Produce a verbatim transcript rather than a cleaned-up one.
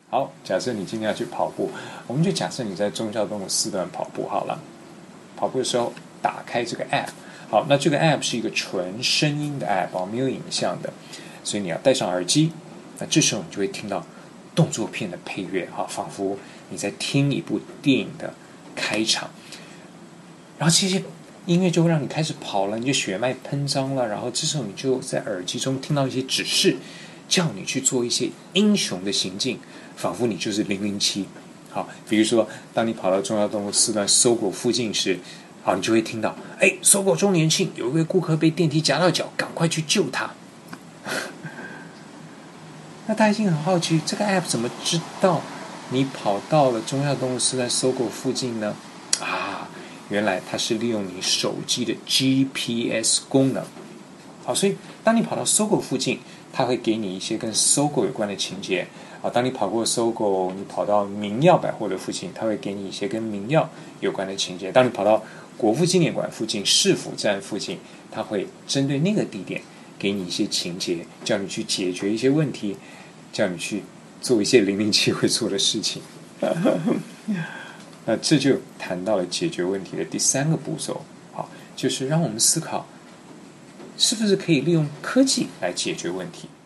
好，假设你今天要去跑步，我们就假设你在忠孝东路四段跑步好了。跑步的时候打开这个 app， 好，那这个 app 是一个纯声音的 app 哦，没有影像的，所以你要戴上耳机，那这时候你就会听到动作片的配乐，哈，仿佛你在听一部电影的开场，然后这些音乐就会让你开始跑了，你就血脉喷张了，然后这时候你就在耳机中听到一些指示，叫你去做一些英雄的行径，仿佛你就是零零七。好，比如说当你跑到忠孝东路四段搜狗附近时，好，你就会听到，哎，搜狗周年庆有一位顾客被电梯夹到脚，赶快去救他。那大家一定很好奇，这个 app 怎么知道你跑到了忠孝东路四段搜狗附近呢？啊，原来它是利用你手机的 G P S 功能。好，所以当你跑到搜狗附近，它会给你一些跟搜狗有关的情节。啊，当你跑过搜狗，你跑到明耀百货的附近，它会给你一些跟明耀有关的情节。当你跑到国父纪念馆附近、市府站附近，它会针对那个地点给你一些情节，叫你去解决一些问题，叫你去做一些零零七会做的事情。那这就谈到了解决问题的第三个步骤，好，就是让我们思考，是不是可以利用科技来解决问题。